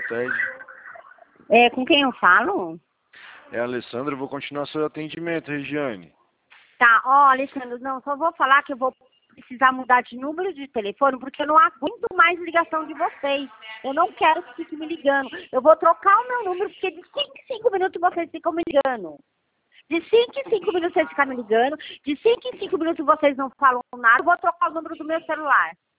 tarde. Com quem eu falo? É a Alessandra, eu vou continuar seu atendimento, Regiane. Tá, Alessandro, não, só vou falar que eu vou precisar mudar de número de telefone, porque eu não aguento mais ligação de vocês. Eu não quero que fique me ligando. Eu vou trocar o meu número, porque de 5 em 5 minutos vocês ficam me ligando. De 5 em 5 minutos vocês ficam me ligando. De 5 em 5 minutos vocês não falam nada. Eu vou trocar o número do meu celular.